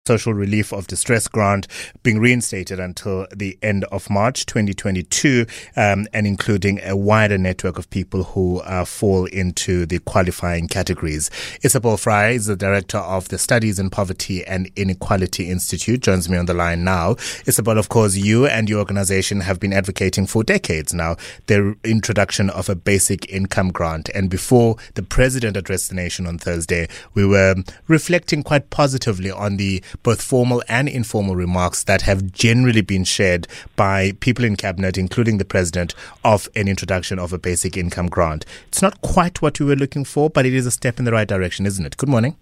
Social Relief of Distress Grant being reinstated until the end of March 2022, and including a wider network of people who fall into the qualifying categories. Isabel Fry is the director of the Studies in Poverty and Inequality Institute, joins me on the line now. Isabel, of course, you and your organization have been advocating for decades now the introduction of a basic income grant. And before the president addressed the nation on Thursday, we were reflecting quite positively on the both formal and informal remarks that have generally been shared by people in cabinet, including the president, of an introduction of a basic income grant. It's not quite what we were looking for, but it is a step in the right direction, isn't it? Good morning.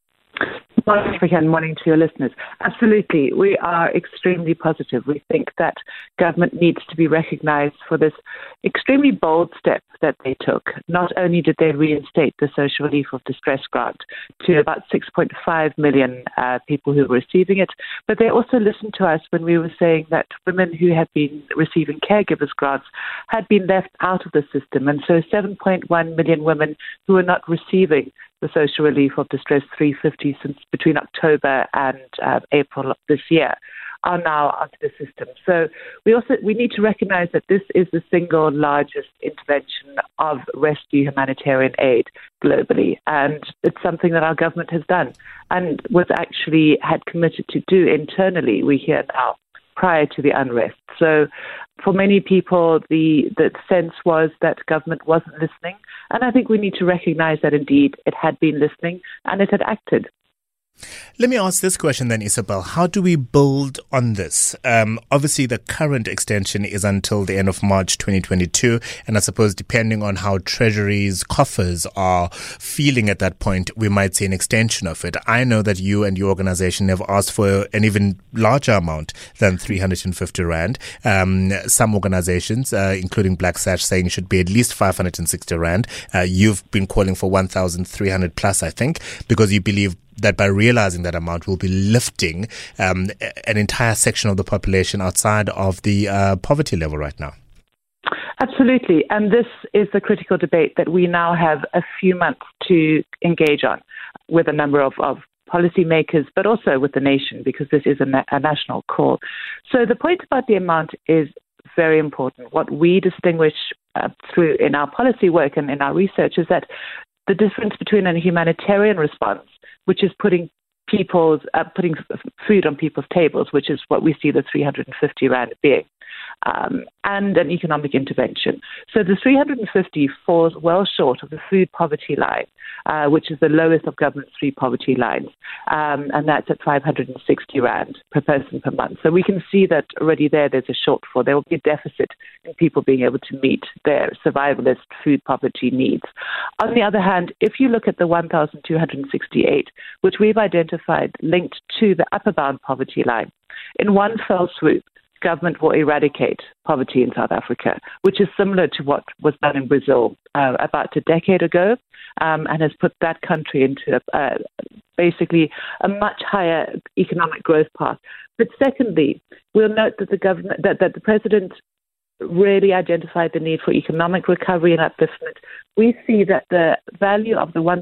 Morning, African. Morning to your listeners. Absolutely. We are extremely positive. We think that government needs to be recognized for this extremely bold step that they took. Not only did they reinstate the Social Relief of Distress Grant to about 6.5 million people who were receiving it, but they also listened to us when we were saying that women who had been receiving caregivers grants had been left out of the system. And so 7.1 million women who are not receiving the Social Relief of Distress 350 since between October and April of this year are now out of the system. So we need to recognize that this is the single largest intervention of rescue humanitarian aid globally. And it's something that our government has done and was actually had committed to do internally, we hear now, prior to the unrest. So for many people, the sense was that government wasn't listening. And I think we need to recognize that indeed it had been listening and it had acted. Let me ask this question then, Isabel. How do we build on this? Obviously, the current extension is until the end of March 2022. And I suppose depending on how Treasury's coffers are feeling at that point, we might see an extension of it. I know that you and your organization have asked for an even larger amount than 350 Rand. Some organizations, including Black Sash, saying it should be at least 560 Rand. You've been calling for 1,300 plus, I think, because you believe that by realizing that amount, we'll be lifting an entire section of the population outside of the poverty level right now. Absolutely. And this is the critical debate that we now have a few months to engage on with a number of policymakers, but also with the nation, because this is a national call. So the point about the amount is very important. What we distinguish through in our policy work and in our research is that the difference between a humanitarian response, which is putting food on people's tables, which is what we see the 350 Rand being, and an economic intervention. So the 350 falls well short of the food poverty line, which is the lowest of government's three poverty lines, and that's at 560 Rand per person per month. So we can see that already there's a shortfall. There will be a deficit in people being able to meet their survivalist food poverty needs. On the other hand, if you look at the 1,268, which we've identified linked to the upper bound poverty line, in one fell swoop, government will eradicate poverty in South Africa, which is similar to what was done in Brazil about a decade ago, and has put that country into basically a much higher economic growth path. But secondly, we'll note that the president really identified the need for economic recovery and upliftment. We see that the value of the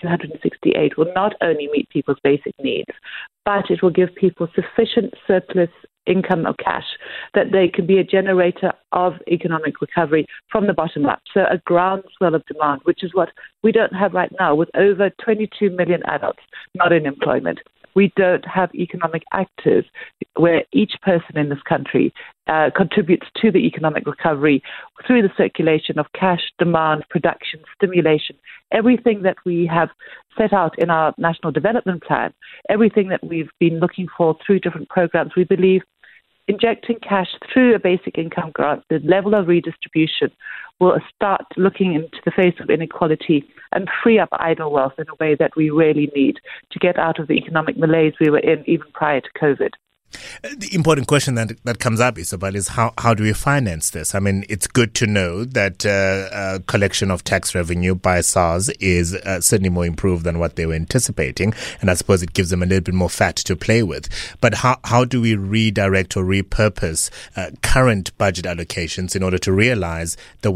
1,268 will not only meet people's basic needs, but it will give people sufficient surplus income or cash that they can be a generator of economic recovery from the bottom up. So a groundswell of demand, which is what we don't have right now with over 22 million adults not in employment. We don't have economic actors where each person in this country contributes to the economic recovery through the circulation of cash, demand, production, stimulation, everything that we have set out in our National Development Plan, everything that we've been looking for through different programs. We believe injecting cash through a basic income grant, the level of redistribution will start looking into the face of inequality and free up idle wealth in a way that we really need to get out of the economic malaise we were in even prior to COVID. The important question that comes up, Isabel, is how do we finance this? I mean, it's good to know that collection of tax revenue by SARS is certainly more improved than what they were anticipating, and I suppose it gives them a little bit more fat to play with. But how do we redirect or repurpose current budget allocations in order to realize the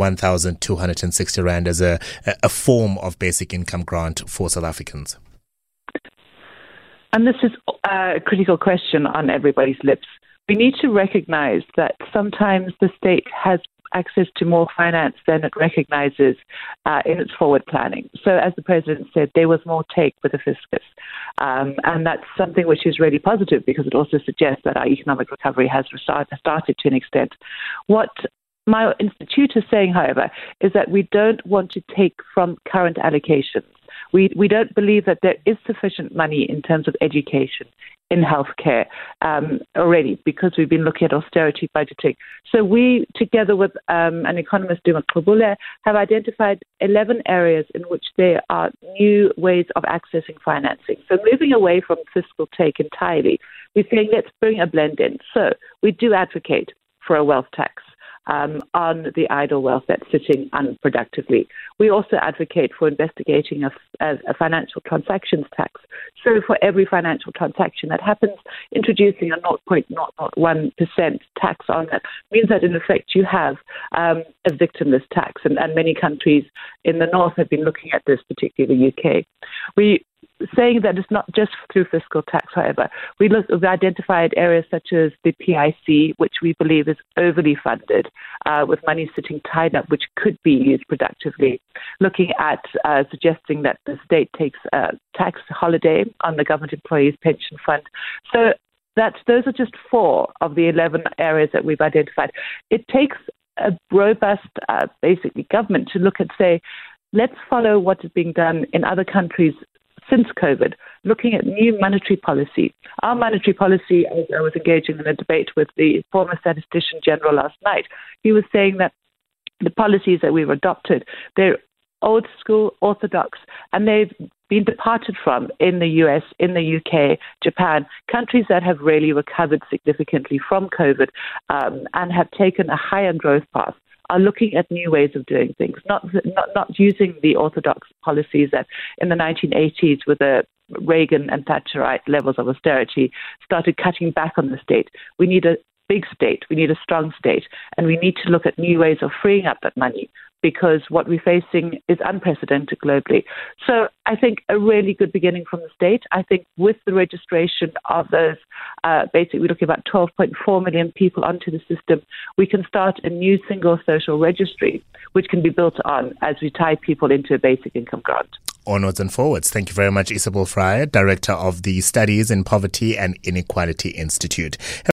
1,260 Rand as a form of basic income grant for South Africans? And this is a critical question on everybody's lips. We need to recognize that sometimes the state has access to more finance than it recognizes in its forward planning. So as the President said, there was more take with the fiscus. And that's something which is really positive because it also suggests that our economic recovery has started to an extent. What my institute is saying, however, is that we don't want to take from current allocations. We don't believe that there is sufficient money in terms of education, in healthcare already, because we've been looking at austerity budgeting. So we, together with an economist, Duma Klubule, have identified 11 areas in which there are new ways of accessing financing. So moving away from fiscal take entirely, we're saying let's bring a blend in. So we do advocate for a wealth tax on the idle wealth that's sitting unproductively. We also advocate for investigating a financial transactions tax. So for every financial transaction that happens, introducing a 0.001% tax on that means that in effect you have a victimless tax. And many countries in the north have been looking at this, particularly the UK. We saying that it's not just through fiscal tax, however. We've identified areas such as the PIC, which we believe is overly funded, with money sitting tied up, which could be used productively. Looking at suggesting that the state takes a tax holiday on the government employees' pension fund. So those are just 4 of the 11 areas that we've identified. It takes a robust, basically, government to look at, say, let's follow what is being done in other countries since COVID, looking at new monetary policy. Our monetary policy, as I was engaging in a debate with the former statistician general last night, he was saying that the policies that we've adopted, they're old school, orthodox, and they've been departed from in the US, in the UK, Japan, countries that have really recovered significantly from COVID and have taken a higher growth path, are looking at new ways of doing things, not using the orthodox policies that in the 1980s with the Reagan and Thatcherite levels of austerity started cutting back on the state. We need a big state, we need a strong state, and we need to look at new ways of freeing up that money because what we're facing is unprecedented globally. So I think a really good beginning from the state. I think with the registration of those, basically we're looking at about 12.4 million people onto the system, we can start a new single social registry, which can be built on as we tie people into a basic income grant. Onwards and forwards. Thank you very much, Isabel Fryer, Director of the Studies in Poverty and Inequality Institute.